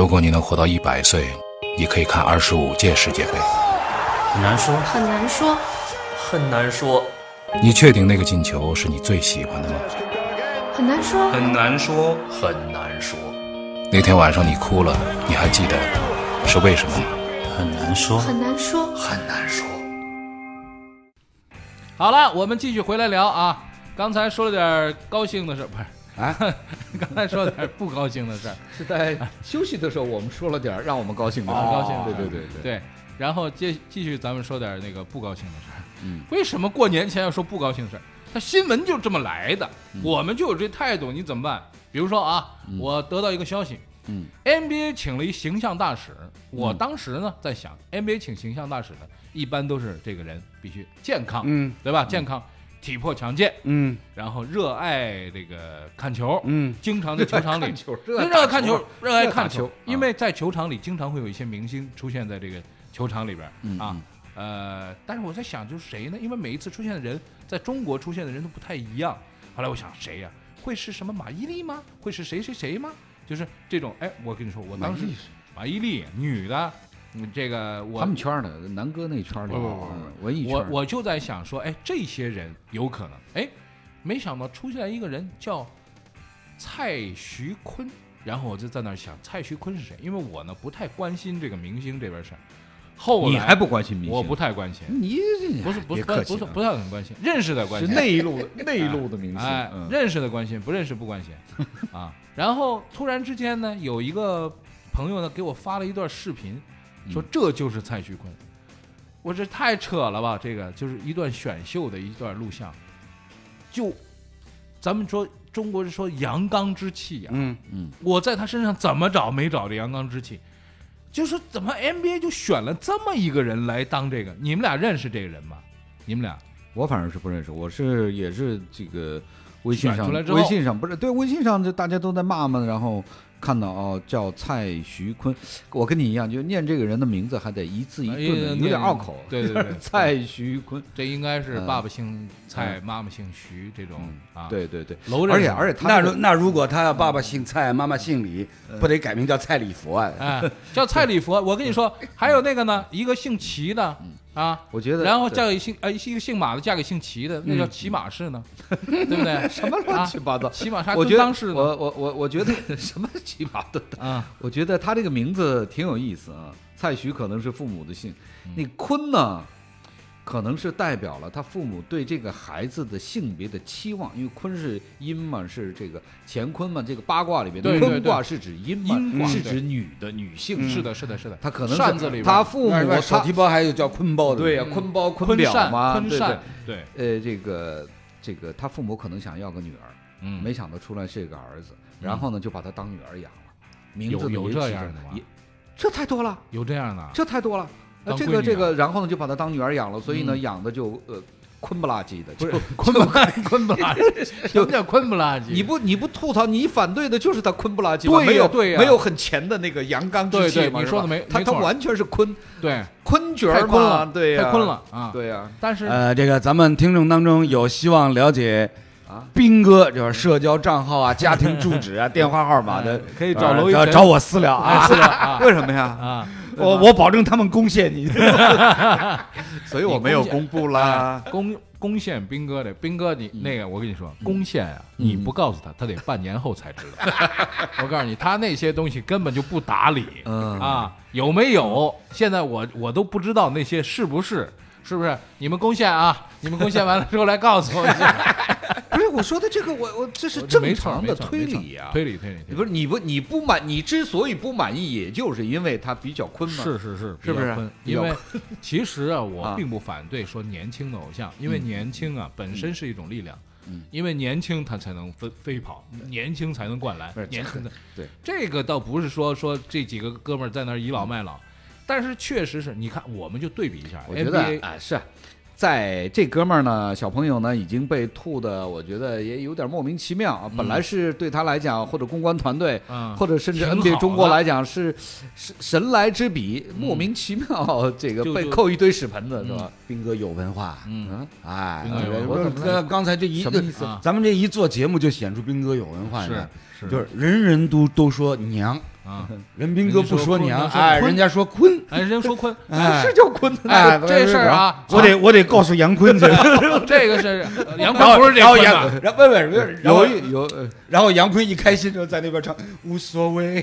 如果你能活到100岁，你可以看25届世界杯。 很难说， 很难说， 很难说。 你确定那个进球是你最喜欢的吗？ 很难说， 很难说，很难说。 那天晚上你哭了，你还记得是为什么吗？ 很难说， 很难说， 很难说。 好了，我们继续回来聊啊。刚才说了点高兴的事，不是啊？ 刚才说了点不高兴的事， 是在休息的时候我们说了点让我们高兴的， 高兴的对对。然后继续咱们说点那个不高兴的事。为什么过年前要说不高兴的事？它新闻就这么来的，我们就有这态度，你怎么办？比如说啊，我得到一个消息，NBA 请了一形象大使。我当时呢在想 ，NBA 请形象大使的，一般都是这个人必须健康，对吧？健康，体魄强健，然后热爱这个看球，经常在球场里热爱看球，因为在球场里经常会有一些明星出现在这个球场里边啊。但是我在想，就是谁呢？因为每一次出现的人，在中国出现的人都不太一样。后来我想，谁呀？会是什么马伊琍吗？会是谁吗？就是这种。哎，我跟你说，我当时马伊琍女的，这个我他们圈的南哥那圈里，文艺圈， 我就在想说，哎，这些人有可能，哎，没想到出现一个人叫蔡徐坤，然后我就在那儿想，蔡徐坤是谁？因为我呢不太关心这个明星这边事儿。后来你还不关心明星？ 我不太关心。 你不太很关心，认识的关心， 是内陆的明星。 认识的关心，不认识不关心啊。然后突然之间呢，有一个朋友呢给我发了一段视频，说这就是蔡徐坤。我这太扯了吧！这个就是一段选秀的一段录像，就咱们说中国人说阳刚之气呀，我在他身上怎么找没找这阳刚之气？就说怎么 NBA 就选了这么一个人来当这个？你们俩认识这个人吗？你们俩？ 我反正是不认识，也是这个微信上不是对微信上就大家都在骂嘛，然后看到叫蔡徐坤，我跟你一样，就念这个人的名字还得一字一顿的，有点拗口。 对， 蔡徐坤， 这应该是爸爸姓蔡，妈妈姓徐这种啊。 对，而且他那如果他爸爸姓蔡，妈妈姓李，不得改名叫蔡礼佛啊？ 叫蔡礼佛。我跟你说，还有那个呢，一个姓齐的。 我觉得， 然后嫁给一个姓马的，嫁给姓齐的，那叫骑马氏呢，对不对？ 什么乱七八糟？ 骑马氏， 我觉得我觉得什么骑马的啊？我觉得他这个名字挺有意思啊。蔡徐可能是父母的姓，那坤呢，可能是代表了他父母对这个孩子的性别的期望，因为坤是阴嘛，是这个乾坤嘛，这个八卦里边的坤卦是指阴嘛，是指女性。 是的， 他可能扇子里边， 他父母手提包还有叫坤包的， 对呀，坤包坤表嘛， 坤扇， 对，这个他父母可能想要个女儿，没想到出来是一个儿子，然后呢就把他当女儿养了，名字有这样的吗？ 这太多了， 有这样的， 这太多了。这个，然后呢就把他当女儿养了，所以呢养的就坤不拉几的， 不是坤不拉几，什么叫坤不拉几？ 你不吐槽，你反对的就是他坤不拉几， 对呀， 没有很前的那个阳刚之气嘛， 你说的没他完全是坤， 对， 坤角嘛，对呀， 太坤了啊， 对呀。 但是这个咱们听众当中有希望了解斌哥就是社交账号啊、家庭住址啊、电话号码的， 可以找娄一晨找我私聊啊， 为什么呀？ 啊。我保证他们攻陷你， 所以我没有公布啦。 攻陷斌哥的，斌哥你那个我跟你说，攻陷啊，你不告诉他，他得半年后才知道。我告诉你，他那些东西根本就不打理，有没有？现在我都不知道那些是不是。是不是？你们攻陷啊！你们攻陷完了之后来告诉我一下。 不是我说的这个，我这是正常的推理啊， 推理。 不是你不满，你之所以不满意，也就是因为它比较坤嘛。 是不是？因为其实啊，我并不反对说年轻的偶像，因为年轻啊本身是一种力量。因为年轻他才能飞跑，年轻才能灌篮，年轻的对这个倒不是说这几个哥们儿在那儿倚老卖老。但是确实是你看，我们就对比一下， 我觉得是在这哥们儿呢，小朋友呢已经被吐的，我觉得也有点莫名其妙啊。本来是对他来讲，或者公关团队，或者甚至 NBA 中国来讲是神来之笔，莫名其妙这个被扣一堆屎盆子，是吧？ 斌哥有文化， 我刚才这一什么意思？ 咱们这一做节目就显出斌哥有文化， 是就是人人都说娘。 啊， 人斌哥不说娘， 人家说哎， 坤人家说坤， 哎，人家说坤， 哎， 是叫坤哎， 这事儿啊， 我得告诉杨坤去。 这个是杨坤不是这然后坤吧？ 然后问，然后有然后杨坤一开心就在那边唱无所谓。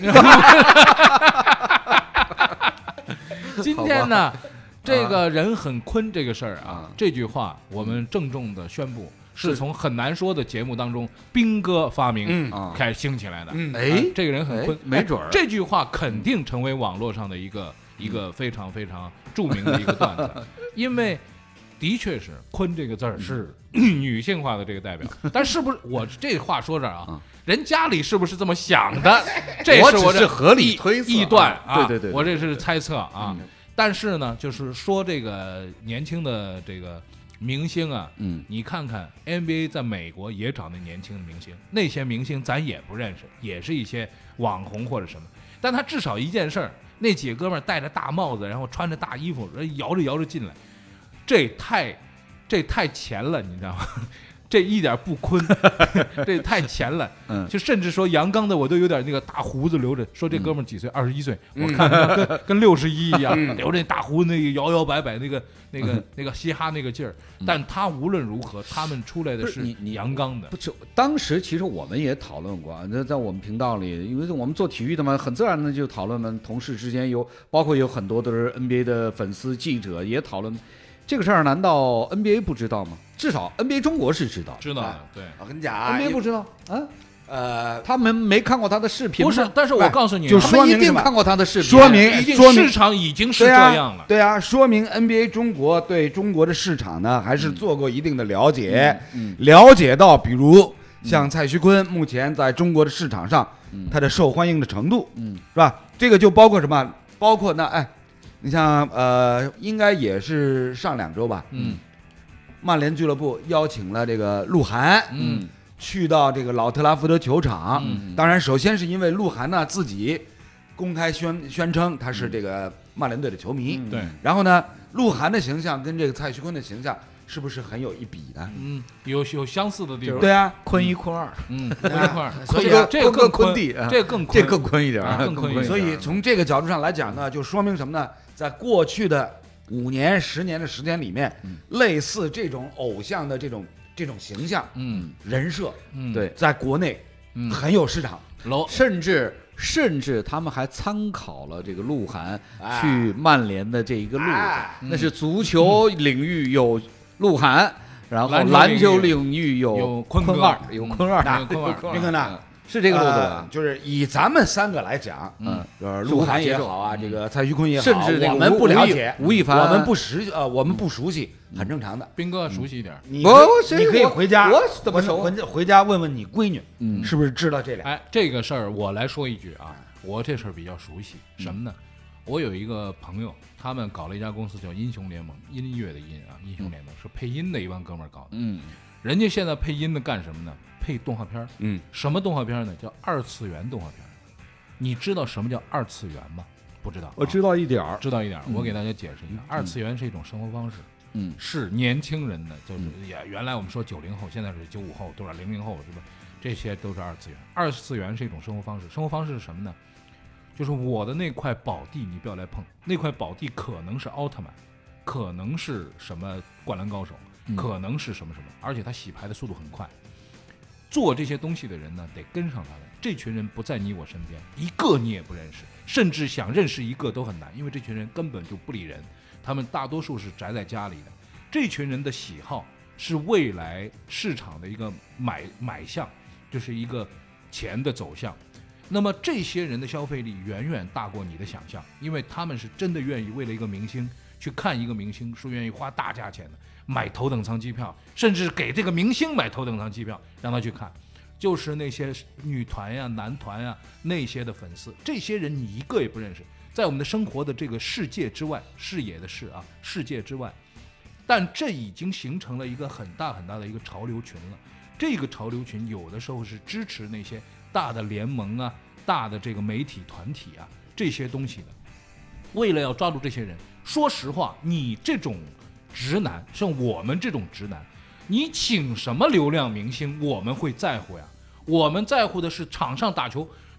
今天呢，这个人很坤这个事儿啊，这句话我们郑重的宣布，是从很难说的节目当中斌哥发明开始兴起来的。 哎， 这个人很坤， 没准儿这句话肯定成为网络上的一个非常非常著名的一个段子，因为的确是坤这个字儿是女性化的这个代表，但是不是我这话说这儿啊？人家里是不是这么想的？这是我只是合理推测臆断啊， 对， 我这是猜测啊。但是呢，就是说这个年轻的这个明星啊，你看看 NBA 在美国也找那年轻的明星，那些明星咱也不认识，也是一些网红或者什么，但他至少一件事儿，那几个哥们儿戴着大帽子，然后穿着大衣服，摇着进来，这太前了，你知道吗？这一点不坤，这太前了。就甚至说阳刚的我都有点那个大胡子留着，说这哥们儿几岁？21岁，我看跟61一样，留着那大胡子，那个摇摇摆摆，那个嘻哈那个劲儿。但他无论如何，他们出来的是阳刚的。 不是，当时其实我们也讨论过，在我们频道里，因为我们做体育的嘛，很自然的就讨论嘛，同事之间包括有很多都是 NBA 的粉丝记者也讨论。这个事儿难道 NBA 不知道吗？至少 NBA 中国是知道的，对。 我跟你讲啊 ，NBA 不知道啊，他们没看过他的视频， 不是，但是我告诉你， 就说明一定看过他的视频， 说明市场已经是这样了， 对啊，说明 NBA 中国对中国的市场呢还是做过一定的了解，了解到比如像蔡徐坤目前在中国的市场上，他的受欢迎的程度，是吧？这个就包括什么？包括你像应该也是上2周吧，曼联俱乐部邀请了这个鹿晗，去到这个老特拉福德球场。当然，首先是因为鹿晗呢自己公开宣称他是这个曼联队的球迷， 对。 然后呢，鹿晗的形象跟这个蔡徐坤的形象是不是很有一比呢？ 有相似的地方。 对啊， 坤1坤2， 坤1坤2， 所以这个更坤， 这更坤一点， 更坤一点。 所以从这个角度上来讲呢，就说明什么呢？在过去的5年、10年的时间里面，类似这种偶像的这种形象，人设， 对， 在国内很有市场， 甚至他们还参考了这个鹿晗去曼联的这一个路子，那是足球领域有鹿晗，然后篮球领域有坤2，有坤2， 斌哥呢？ 是这个路子吧？ 就是以咱们3个来讲，鹿晗也好啊，这个蔡徐坤也好， 甚至我们不了解， 吴亦凡， 我们不熟悉，很正常的。 斌哥熟悉一点， 你可以回家， 我怎么熟？ 回家问问你闺女，是不是知道这俩？ 哎，这个事儿我来说一句啊，我这事儿比较熟悉，什么呢？我有一个朋友，他们搞了一家公司叫英雄联盟，音乐的音啊，英雄联盟是配音的一帮哥们儿搞的，人家现在配音的干什么呢？配动画片，什么动画片呢？叫2次元动画片。你知道什么叫2次元吗？不知道， 我知道一点儿， 我给大家解释一下，2次元是一种生活方式，是年轻人的，就是原来我们说90后，现在是95后，多少00后，是吧？这些都是2次元。2次元是一种生活方式，生活方式是什么呢？就是我的那块宝地，你不要来碰。那块宝地可能是奥特曼，可能是什么灌篮高手，可能是什么什么，而且他洗牌的速度很快。做这些东西的人呢，得跟上他们。这群人不在你我身边，一个你也不认识，甚至想认识一个都很难，因为这群人根本就不理人，他们大多数是宅在家里的。这群人的喜好是未来市场的一个买向，就是一个钱的走向。那么这些人的消费力远远大过你的想象，因为他们是真的愿意为了一个明星去看一个明星，是愿意花大价钱的，买头等舱机票，甚至给这个明星买头等舱机票让他去看。就是那些女团呀、男团呀那些的粉丝，这些人你一个也不认识，在我们的生活的这个世界之外，视野的视啊，世界之外，但这已经形成了一个很大很大的一个潮流群了。这个潮流群有的时候是支持那些大的联盟啊、大的这个媒体团体啊这些东西的。为了要抓住这些人，说实话，你这种直男，像我们这种直男，你请什么流量明星我们会在乎呀？我们在乎的是场上打球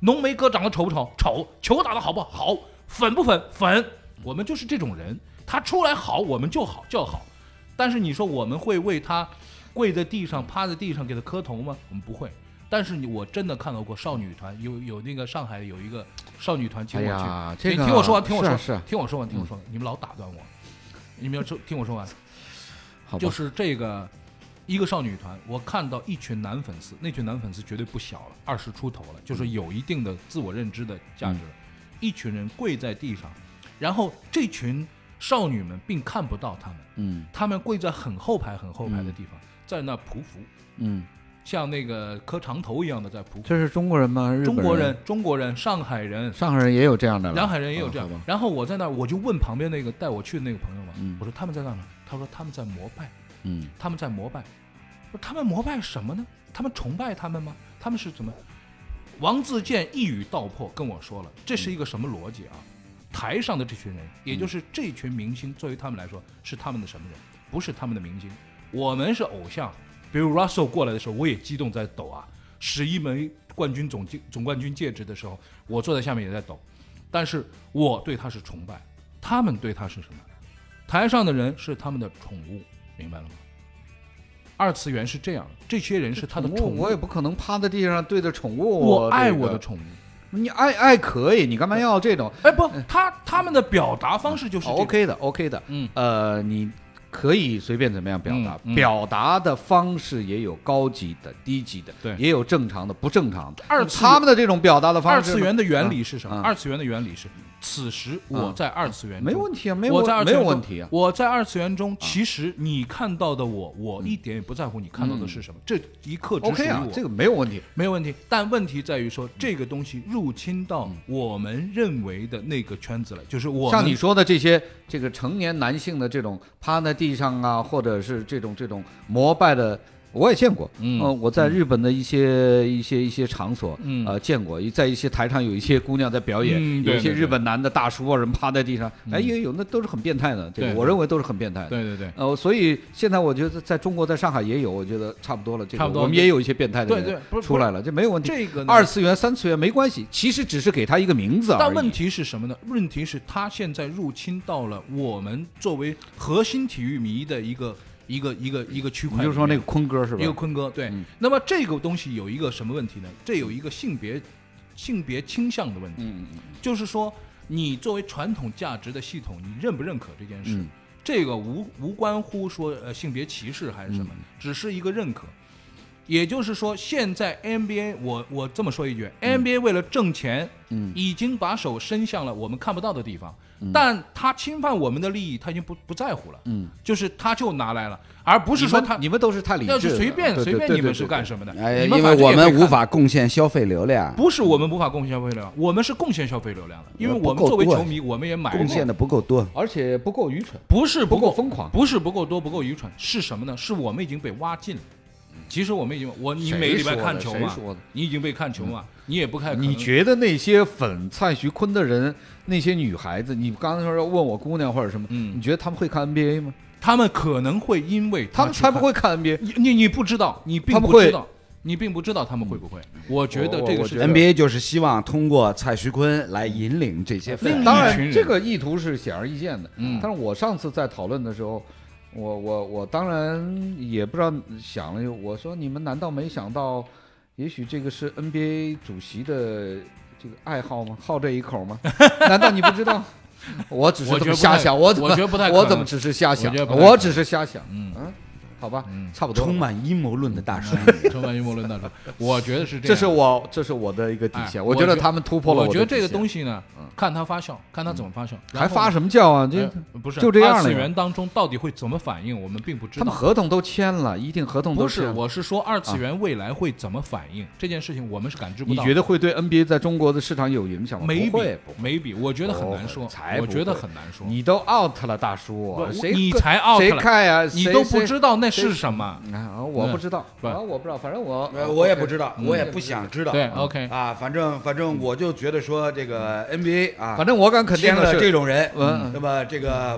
浓眉哥长得丑不丑？丑。球打得好不好？好。粉不粉？粉。我们就是这种人，他出来好，我们就好叫好。但是你说我们会为他跪在地上、趴在地上给他磕头吗？我们不会。但是我真的看到过少女团，有那个上海有一个少女团请我去， 这个听我说完，听我说， 是听我说完，你们老打断我，你们要听我说完。就是这个一个少女团，我看到一群男粉丝，那群男粉丝绝对不小了，20出头了，就是有一定的自我认知的价值了。一群人跪在地上，然后这群少女们并看不到他们，他们跪在很后排的地方，在那匍匐，像那个磕长头一样的在匍匐。这是中国人吗？日本人？ 中国人，上海人也有这样的， 上海人也有这样。然后我在那儿，我就问旁边那个带我去的那个朋友嘛，我说他们在干嘛？他说他们在膜拜，他们在膜拜。我说他们膜拜什么呢？他们崇拜他们吗？他们是怎么？王自健一语道破跟我说了，这是一个什么逻辑啊？台上的这群人，也就是这群明星，作为他们来说是他们的什么人？不是他们的明星，我们是偶像。比如 Russell 过来的时候，我也激动在抖啊！11枚冠军总冠军戒指的时候，我坐在下面也在抖。但是我对他是崇拜，他们对他是什么？台上的人是他们的宠物，明白了吗？二次元是这样，这些人是他的宠物。 我也不可能趴在地上对着宠物。 我爱我的宠物。 你爱可以，你干嘛要这种？ 不，他们的表达方式就是 OK 的。你可以随便怎么样表达，表达的方式也有高级的、低级的， 对， 也有正常的、不正常的。他们的这种表达的方式， 二次元的原理是什么？二次元的原理是，此时我在二次元中没问题啊，没有问题啊。 我在二次元中，其实你看到的我一点也不在乎你看到的是什么，这一刻只属于我。 这个没有问题， 没有问题。但问题在于说，这个东西入侵到我们认为的那个圈子了，就是我像你说的这个成年男性的这种趴在地上啊，或者是这种膜拜的，我也见过。我在日本的一些场所，见过，在一些台上有一些姑娘在表演，有一些日本男的大叔啊，人趴在地上，也有，那都是很变态的。这个我认为都是很变态的。 对。 所以现在我觉得在中国，在上海也有，我觉得差不多了。 差不多， 我们也有一些变态的人出来了，这没有问题。 这个二次元、三次元没关系，其实只是给他一个名字而已。 但问题是什么呢？问题是他现在入侵到了我们作为核心体育迷的一个区块， 你就说那个坤哥是吧？ 一个坤哥，对。那么这个东西有一个什么问题呢？这有一个性别倾向的问题。就是说，你作为传统价值的系统，你认不认可这件事？这个无关乎说性别歧视还是什么，只是一个认可。也就是说，现在 NBA， 我这么说一句，NBA 为了挣钱，已经把手伸向了我们看不到的地方，但他侵犯我们的利益，他已经不在乎了，就是他就拿来了，而不是说你们都是太理智了， 要是随便你们是干什么的？ 因为我们无法贡献消费流量， 不是我们无法贡献消费流量，我们是贡献消费流量的，因为我们作为球迷，我们也买贡献的不够多， 而且不够愚蠢， 不是不够疯狂， 不是不够多，不够愚蠢，是什么呢？是我们已经被挖尽了。其实我们已经，你每个礼拜看球嘛，你已经被看球嘛，你也不看。 你觉得那些粉蔡徐坤的人，那些女孩子，你刚才说问我姑娘或者什么，你觉得他们会看 NBA 吗？ 他们可能会，因为他们才不会看 NBA。 你不知道，你并不知道，你并不知道他们会不会。我觉得这个是 NBA 就是希望通过蔡徐坤来引领这些粉。 当然，这个意图是显而易见的。但是我上次在讨论的时候。我当然也不知道想了，我说你们难道没想到，也许这个是 NBA 主席的这个爱好吗？好这一口吗？难道你不知道？我只是这么瞎想，我觉得不太可能，我怎么只是瞎想？我只是瞎想，好吧，差不多。 充满阴谋论的大叔， 充满阴谋论大叔，我觉得是这样。这是我的一个底线。我觉得他们突破了我的底线。 我觉得这个东西呢，看他发酵，看他怎么发酵。 还发什么酵啊？这不是就这样了。 二次元当中到底会怎么反应，我们并不知道。 他们合同都签了，一定合同都签了。 不是，我是说二次元未来会怎么反应这件事情，我们是感知不到。 你觉得会对 NBA 在中国的市场有影响吗？ 没比，我觉得很难说。我觉得很难说。 你都 out 了，大叔， 你才 out 了， 谁看呀？ 你都不知道那是什么。 我不知道，我不知道，反正我也不知道，我也不想知道。 对 ，OK 啊，反正我就觉得说这个 NBA 啊， 反正我敢肯定的这种人，那么这个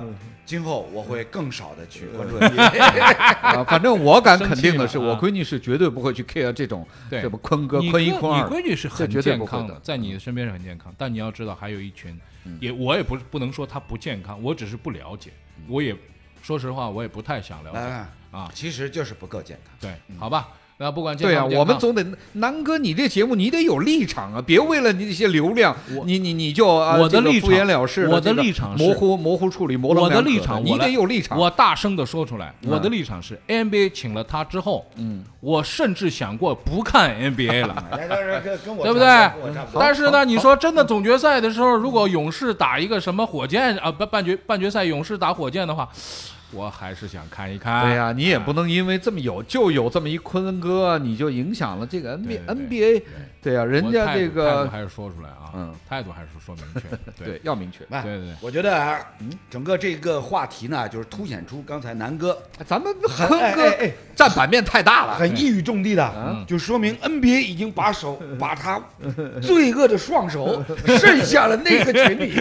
今后我会更少的去关注 NBA。 反正我敢肯定的是， 生气了我闺女是绝对不会去 care 这种对什么坤哥、 你坤一、坤二。 你闺女是很这绝对健不会的康在你的身边是很健康，但你要知道还有一群，我也不能说她不健康，我只是不了解，我也说实话我也不太想了解啊， 其实就是不够健康。 对，好吧。那不管健对啊， 康不健康我们总得南哥，你这节目你得有立场啊，别为了你这些流量，你就我的立场敷衍了事， 我的立场是模糊处理， 我的立场你得有立场。 我大声的说出来，我的立场是 NBA 请了他之后，我甚至想过不看 NBA 了，对不对？但是呢，你说真的总决赛的时候，如果勇士打一个什么火箭啊，半决赛勇士打火箭的话，我还是想看一看。 对呀，你也不能因为这么有这么一坤哥，你就影响了这个 NBA。对呀，人家这个态度还是说出来啊，态度还是说明确。 对，要明确。 对， 我觉得整个这个话题呢，就是凸显出刚才南哥咱们坤哥占版面太大了， 很一语中的的，就说明 NBA 已经把他罪恶的双手伸向了那个群里。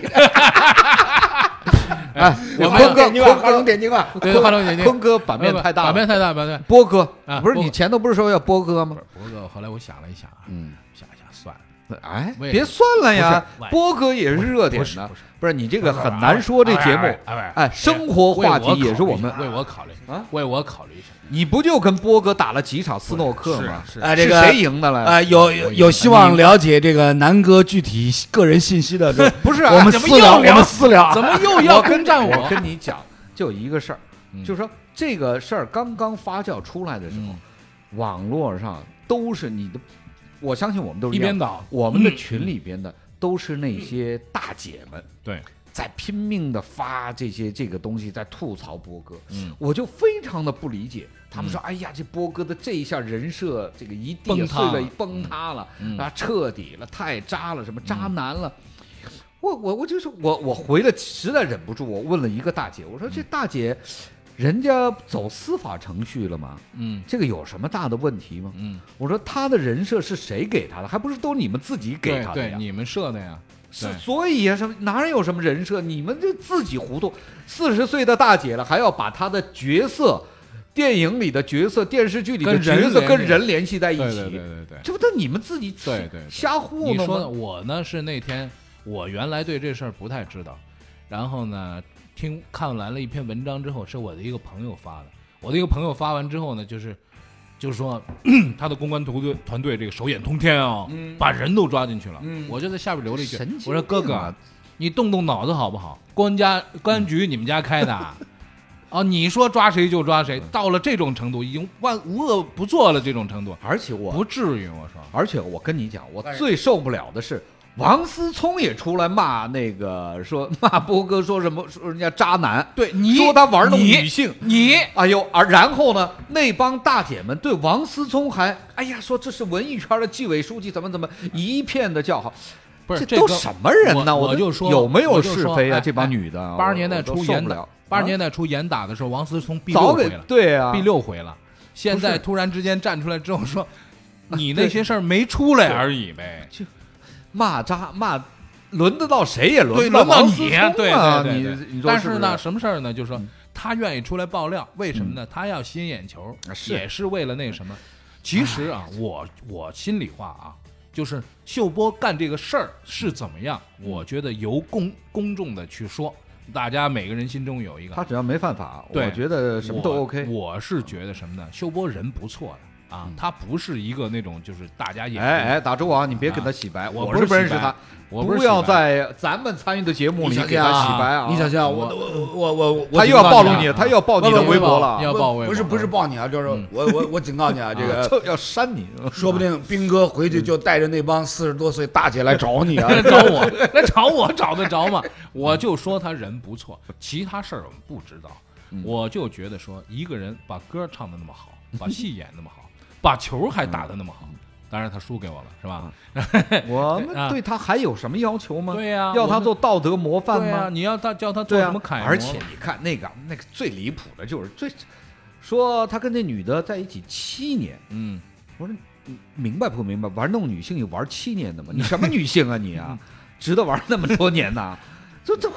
哎， 我们画龙点睛吧， 对，画龙点睛。 坤哥版面太大， 版面太大，版面。 波哥不是你前头不是说要波哥吗？ 波哥，后来我想了一想啊，想一想算了， 哎，别算了呀，波哥也是热点的，不是你这个很难说这节目，哎，生活话题也是我们为我考虑啊，为我考虑一下。 你不就跟波哥打了几场斯诺克吗？ 是这个谁赢的了？ 有希望了解这个南哥具体个人信息的， 不是我们私聊， 怎么又要攻占我？ 我跟你讲，就一个事儿，就是说这个事儿刚刚发酵出来的时候，网络上都是你的，我相信我们都是一边倒， 我们的群里边的都是那些大姐们， 对。 在拼命的发这个东西，在吐槽波哥，我就非常的不理解。他们说：“哎呀，这波哥的这一下人设，这个一地碎了，崩塌了，彻底了，太渣了，什么渣男了。”我就是我回了，实在忍不住，我问了一个大姐，我说：“这大姐，人家走司法程序了吗？这个有什么大的问题吗？我说他的人设是谁给他的？还不是都你们自己给他的呀？ 对，你们设的呀。” 所以啊，哪有什么人设？你们就自己糊涂。40岁的大姐了，还要把她的角色、电影里的角色、电视剧里的角色跟人联系在一起。 对， 这不都你们自己瞎糊弄吗？ 你说我呢是那天我原来对这事儿不太知道，然后呢看完了一篇文章之后，是我的一个朋友发的。我的一个朋友发完之后呢，就是说他的公关团队这个手眼通天啊，把人都抓进去了。我就在下边留了一句，我说哥哥，你动动脑子好不好？公安局你们家开的啊？你说抓谁就抓谁，到了这种程度，已经无恶不作了这种程度。 而且我不至于，我说， 而且我跟你讲，我最受不了的是。王思聪也出来骂说骂波哥，说什么说人家渣男， 对你说他玩弄女性，哎呦，然后呢，那帮大姐们对王思聪还哎呀说这是文艺圈的纪委书记，怎么一片的叫好， 不是这都什么人呢？ 我就说有没有是非啊？这帮女的 ，80年代初严打的时候，王思聪毙早 6回了， 对啊， 毙6回了，现在突然之间站出来之后说，你那些事儿没出来而已呗。 骂渣骂，轮得到谁也轮到你， 对， 你但是呢，什么事儿呢？就是说他愿意出来爆料，为什么呢？他要吸引眼球，也是为了那什么。其实啊，我心里话啊，就是秀波干这个事儿是怎么样，我觉得由公众的去说，大家每个人心中有一个。 他只要没犯法，我觉得什么都 OK。 我是觉得什么呢？秀波人不错的。他不是一个那种就是大家打住啊！你别给他洗白， 我是不认识他，不要在咱们参与的节目里给他洗白啊！ 你想想，我他又要暴露你，他又要爆你的微博了， 要爆微博， 不是爆你啊，就是我警告你啊，这个要删你， 说不定兵哥回去就带着那帮40多岁大姐来找你啊， 找我找得着吗？我就说他人不错，其他事儿我们不知道，我就觉得说一个人把歌唱得那么好，把戏演那么好。把球还打得那么好，当然他输给我了，是吧？ 我们对他还有什么要求吗？ 对呀， 要他做道德模范吗？ 对呀，你要叫他做什么楷模？ 而且你看那个最离谱的就是说他跟那女的在一起7年，我说明白不明白？玩弄女性有玩7年的吗？你什么女性啊你啊？值得玩那么多年呐？这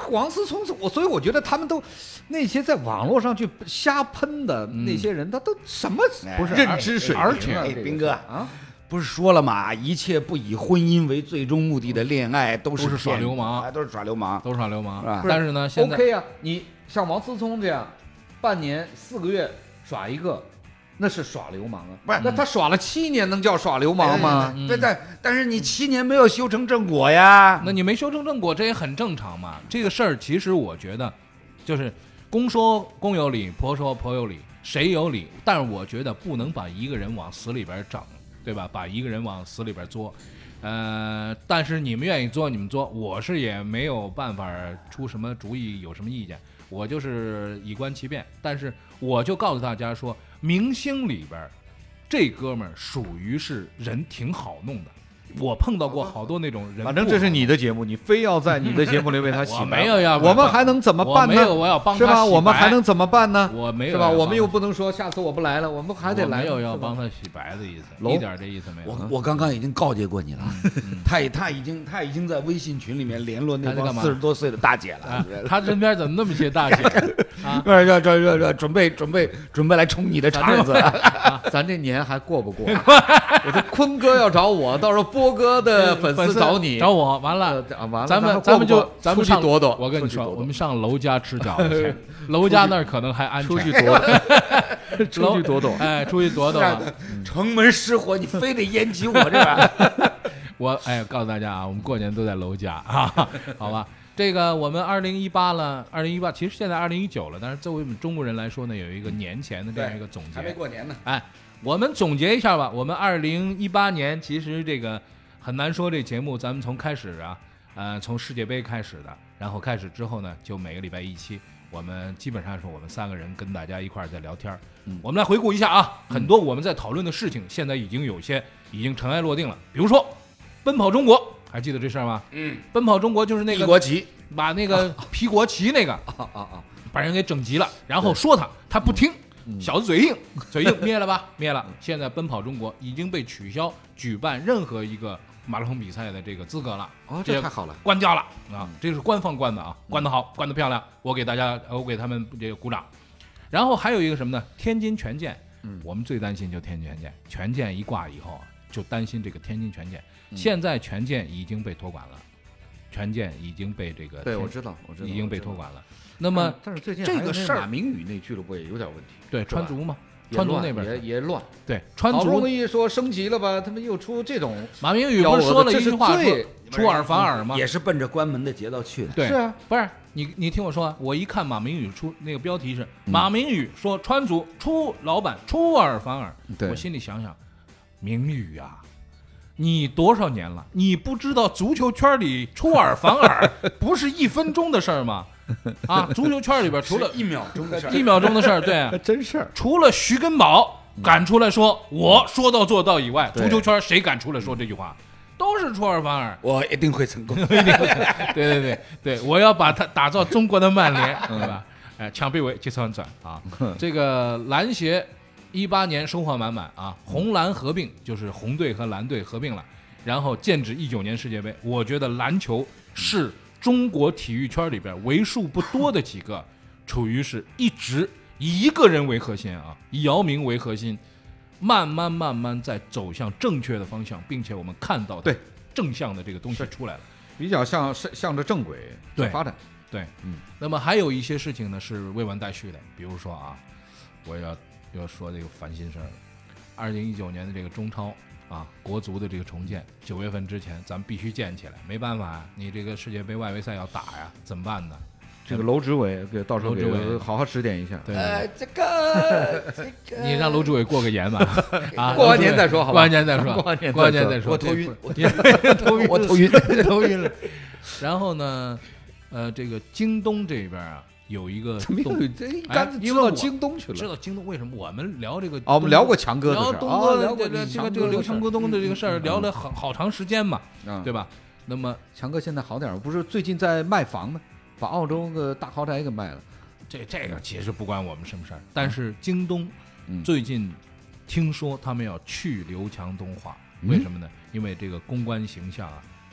王思聪，所以我觉得他们都那些在网络上去瞎喷的那些人，他都什么不是认知水平啊？ 而且斌哥啊。 不是说了吗？一切不以婚姻为最终目的的恋爱都是耍流氓， 都是耍流氓， 都是耍流氓。 是但是呢，现在 OK 啊，你像王思聪这样，半年4个月耍一个，那是耍流氓啊！ 不是， 那他耍了7年，能叫耍流氓吗？ 对，但是你7年没有修成正果呀。 那你没修成正果，这也很正常嘛。这个事儿其实我觉得，就是公说公有理，婆说婆有理，谁有理？但是我觉得不能把一个人往死里边整。对吧？把一个人往死里边作，但是你们愿意作你们作，我是也没有办法出什么主意，有什么意见，我就是以观其变。但是我就告诉大家说，明星里边这哥们儿属于是人挺好弄的。我碰到过好多那种人， 反正这是你的节目，你非要在你的节目里为他洗白。 我没有要， 我们还能怎么办呢？ 我没有，我要帮他洗白， 是吧？我们还能怎么办呢？ 我没有， 是吧？我们又不能说下次我不来了，我们还得来。 没有要帮他洗白的意思，一点这意思没有。 我刚刚已经告诫过你了，他已经在微信群里面联络那帮40多岁的大姐了。 他身边怎么那么些大姐啊？ 这准备来冲你的场子， 咱这年还过不过？我这坤哥要找我，到时候波哥的粉丝找你找我，完了，咱们出去躲躲。 我跟你说，我们上楼家吃饺子去，楼家那儿可能还安全。 出去躲躲，出去躲躲， 哎，出去躲躲。 城门失火，你非得淹起我这边。 我告诉大家啊，我们过年都在楼家啊，好吧。这个我们2018了，2018其实现在2019了，但是作为我们中国人来说呢，有一个年前的这样一个总结， 还没过年呢。 我们总结一下吧。我们2018年其实这个很难说，这节目咱们从开始啊，从世界杯开始的，然后开始之后呢，就每个礼拜1期，我们基本上是我们3个人跟大家一块儿在聊天。我们来回顾一下啊，很多我们在讨论的事情，现在有些已经尘埃落定了。比如说，奔跑中国，还记得这事儿吗？奔跑中国就是那个国旗， 把那个披国旗那个把人给整急了，然后说他不听。小子嘴硬灭了吧？灭了。现在奔跑中国已经被取消举办任何一个马拉松比赛的这个资格了。 这太好了， 关掉了啊！这是官方关的啊，关得好，关得漂亮，我给他们这个鼓掌。然后还有一个什么呢？天津权健，我们最担心就天津权健，权健一挂以后就担心这个天津权健。现在权健已经被托管了，权健已经被这个对我知道已经被托管了。那么， 但是最近这个事儿， 马明宇那俱乐部也有点问题。 对，川足嘛，川足那边也乱。 对，川足好不容易说升级了吧，他们又出这种。 马明宇不是说了一句话，说出尔反尔吗？ 也是奔着关门的节奏去的。 对， 是啊， 不是你听我说，我一看马明宇出那个标题是马明宇说川足老板出尔反尔，我心里想想，明宇啊。你多少年了？你不知道足球圈里出尔反尔不是1分钟的事儿吗？啊，足球圈里边除了 1秒钟的事儿 ，1秒钟的事儿，对， 真事儿。 除了徐根宝敢出来说我说到做到以外，足球圈谁敢出来说这句话？都是出尔反尔。 我一定会成功。 对，我要把它打造中国的曼联，对吧？抢背尾，接传转啊！这个篮协。18年收获满满啊，红蓝合并就是红队和蓝队合并了，然后剑指19年世界杯。我觉得篮球是中国体育圈里边为数不多的几个处于是一直以一个人为核心啊，以姚明为核心，慢慢在走向正确的方向，并且我们看到对正向的这个东西出来了， 比较向着正轨发展。 对，那么还有一些事情呢是未完待续的，比如说啊，我要说这个烦心事儿，2019年的这个中超啊，国足的这个重建，9月份之前咱们必须建起来，没办法呀，你这个世界杯外围赛要打呀，怎么办呢？ 这个楼主委给到时候给好好指点一下。 对， 这个你让楼主委过个年吧，啊， 过完年再说，好吧？ 过完年再说， 我头晕， 我头晕了。然后呢，这个京东这边啊。有一个这一竿子知道京东去了， 知道京东为什么？我们聊这个我们聊过强哥的事， 聊东哥这个刘强哥东的这个事儿，聊了好长时间嘛，对吧？那么强哥现在好点儿，不是最近在卖房吗？把澳洲个大豪宅给卖了。 这个其实不关我们什么事儿，但是京东最近听说他们要去刘强东化，为什么呢？因为这个公关形象啊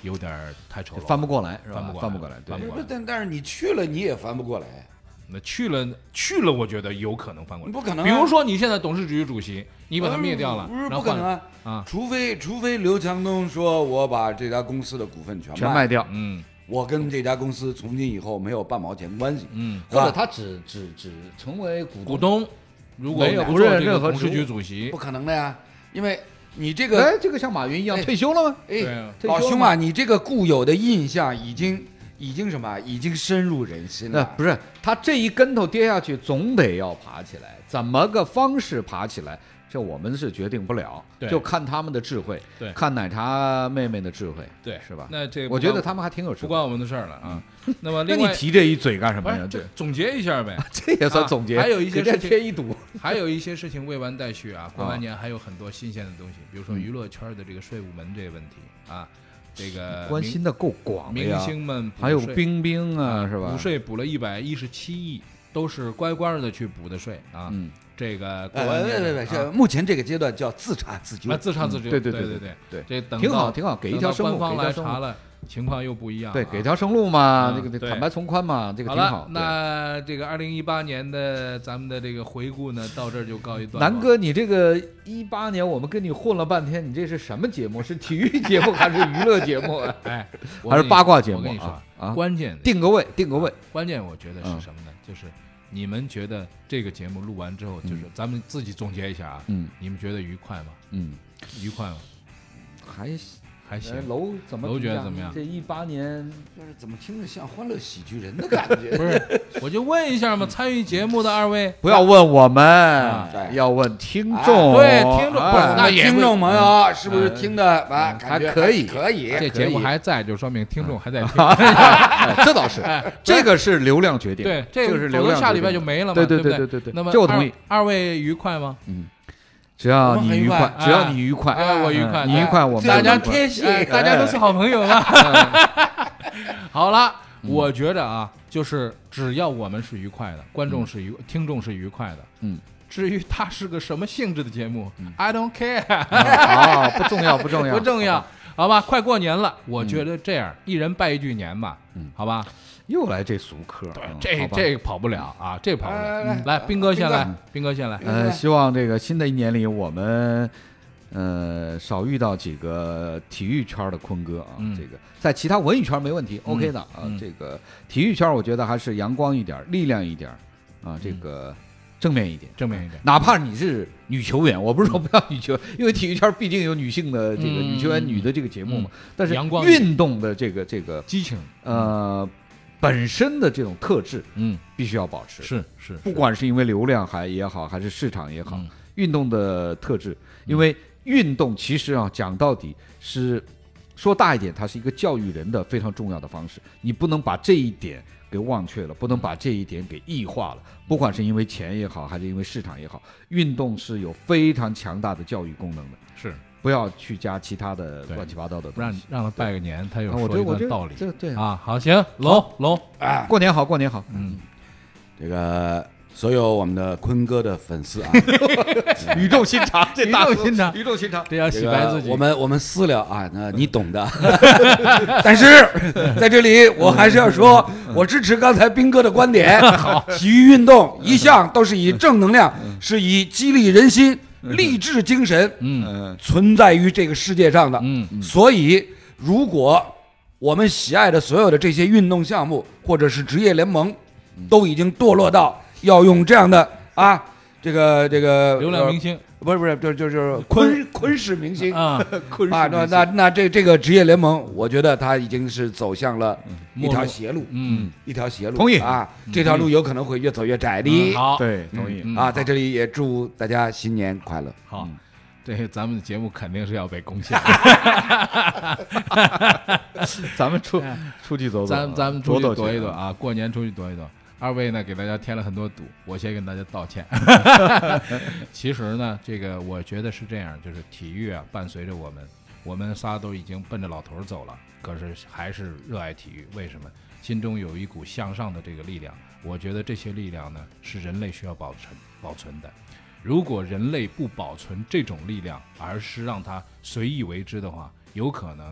有点太丑陋， 翻不过来是吧？ 翻翻不过来，对。 但是你去了你也翻不过来， 那去了，我觉得有可能翻过来， 不可能。 比如说你现在董事局主席，你把他灭掉了， 不可能啊！ 除非刘强东说我把这家公司的股份全卖掉， 我跟这家公司从今以后没有半毛钱关系， 或者他只成为股东，如果不是任何董事局主席， 不可能的呀，因为你这个这个像马云一样退休了吗？ 老兄啊，你这个固有的印象已经什么？已经深入人心了。 不是，他这一跟头跌下去，总得要爬起来，怎么个方式爬起来？这我们是决定不了，就看他们的智慧，看奶茶妹妹的智慧， 对， 是吧？ 那这我觉得他们还挺有智慧， 不关我们的事儿了啊。那么，另外你提这一嘴干什么呀？ 对，总结一下呗， 这也算总结。 还有一些事情贴一堵， 还有一些事情未完待续啊。过完年还有很多新鲜的东西，比如说娱乐圈的这个税务门这个问题啊。这个关心的够广的呀， 明星们还有冰冰啊，是吧？ 补税补了117亿，都是乖乖的去补的税啊。这个过完年， 目前这个阶段叫自查自纠， 自查自纠。 对， 这等挺好，给一条生路， 官方来查了，情况又不一样。 对，给条生路嘛，这个坦白从宽嘛，这个挺好。 那这个2018年的咱们的这个回顾呢，到这儿就告一段落。 南哥，你这个18年我们跟你混了半天，你这是什么节目？是体育节目还是娱乐节目？ 哎， 还是八卦节目？ 我跟你说啊，关键定个位。 关键我觉得是什么呢？就是你们觉得这个节目录完之后，就是咱们自己总结一下啊，你们觉得愉快吗？愉快吗？还行。 楼觉得怎么样？ 这18年就是怎么听着像欢乐喜剧人的感觉？ 不是，我就问一下嘛，参与节目的二位， 不要问我们，要问听众。 对，听众， 那听众朋友是不是听的还可以？ 这节目还在，就说明听众还在听。 这倒是，这个是流量决定。 对， 这个是流量， 下礼拜就没了嘛。 对。 那么这我同意。 二位愉快吗？ 只要你愉快，我愉快，你愉快，我们大家贴心，大家都是好朋友嘛。好了，我觉得啊，就是只要我们是愉快的，观众是听众是愉快的，至于它是个什么性质的节目，I don't care。 好，不重要， 好吧？快过年了，我觉得这样，一人拜一句年吧，好吧？ 又来这俗客， 这个跑不了啊，这跑不了。来，斌哥先来。 希望这个新的一年里，我们少遇到几个体育圈的坤哥啊。这个在其他文艺圈没问题，OK 的啊。这个体育圈我觉得还是阳光一点，力量一点啊，这个正面一点。哪怕你是女球员，我不是说不要女球员，因为体育圈毕竟有女性的这个女球员女的这个节目嘛。但是运动的这个激情， 本身的这种特质，必须要保持。 是， 不管是因为流量也好，还是市场也好，运动的特质，因为运动其实啊，讲到底是说大一点，它是一个教育人的非常重要的方式。你不能把这一点给忘却了，不能把这一点给异化了。不管是因为钱也好，还是因为市场也好，运动是有非常强大的教育功能的。 是。 不要去加其他的乱七八糟的东西， 让他拜个年，他有说一段道理。 对啊，好，行，龙啊，过年好。 这个所有我们的坤哥的粉丝啊， 语重心长， 这要洗白自己。 我们私聊啊，那你懂的。但是在这里，我还是要说，我支持刚才斌哥的观点。好，体育运动一向都是以正能量，是以激励人心。励志精神，存在于这个世界上的，所以如果我们喜爱的所有的这些运动项目或者是职业联盟，都已经堕落到要用这样的啊，这个流量明星， 不是，就是昆式明星啊， 那这个职业联盟，我觉得它已经是走向了一条邪路，一条邪路， 同意啊，这条路有可能会越走越窄的， 好， 对，同意啊，在这里也祝大家新年快乐， 好，这咱们的节目肯定是要被攻陷， 咱们出去走走， 咱们出去躲一躲啊，过年出去躲一躲。二位呢给大家添了很多堵，我先跟大家道歉。其实呢，这个我觉得是这样，就是体育啊，伴随着我们仨都已经奔着老头走了，可是还是热爱体育。为什么？心中有一股向上的这个力量。我觉得这些力量呢，是人类需要保存的。如果人类不保存这种力量，而是让它随意为之的话，有可能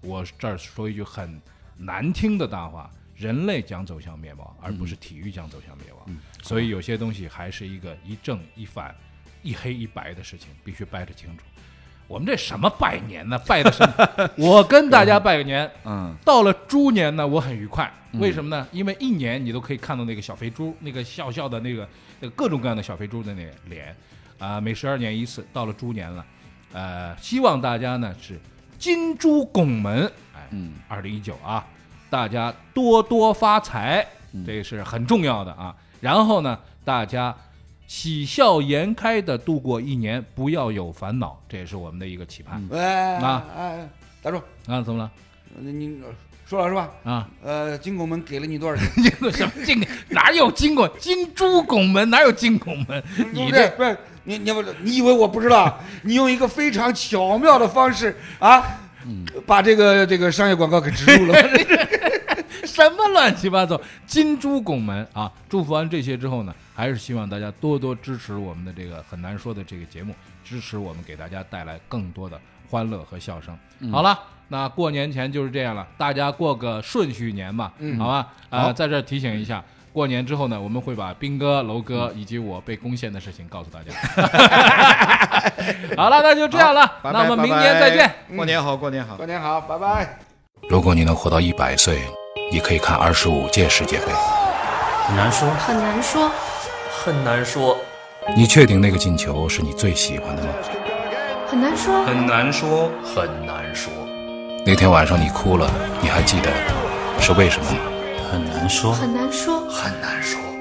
我这儿说一句很难听的大话，人类将走向灭亡，而不是体育将走向灭亡。所以有些东西还是一个一正一反、一黑一白的事情，必须掰得清楚。我们这什么拜年呢？拜的什么？我跟大家拜个年。到了猪年呢，我很愉快。为什么呢？因为一年你都可以看到那个小肥猪，那个笑笑的那个各种各样的小肥猪的那个脸每12年一次，到了猪年了，希望大家呢是金猪拱门。2019啊，大家多多发财，这是很重要的啊。然后呢，大家喜笑颜开的度过一年，不要有烦恼，这也是我们的一个期盼。 大叔怎么了？ 你说了是吧？金拱门给了你多少钱？ 什么金？哪有金拱？金猪拱门哪有金拱门？你这不是你以为我不知道？你用一个非常巧妙的方式把这个商业广告给植入了。 什么乱七八糟？金猪拱门啊！祝福完这些之后呢，还是希望大家多多支持我们的这个很难说的这个节目，支持我们，给大家带来更多的欢乐和笑声。好了，那过年前就是这样了，大家过个顺序年吧，好吧？在这提醒一下，过年之后呢，我们会把斌哥、楼哥以及我被攻陷的事情告诉大家。好了，那就这样了，那我们明年再见。 过年好，过年好， 过年好，拜拜。 如果你能活到100岁，你可以看25届世界杯。 很难说， 很难说， 很难说， 你确定那个进球是你最喜欢的吗？ 很难说， 很难说，很难说， 那天晚上你哭了，你还记得是为什么吗？ 很难说， 很难说， 很难说。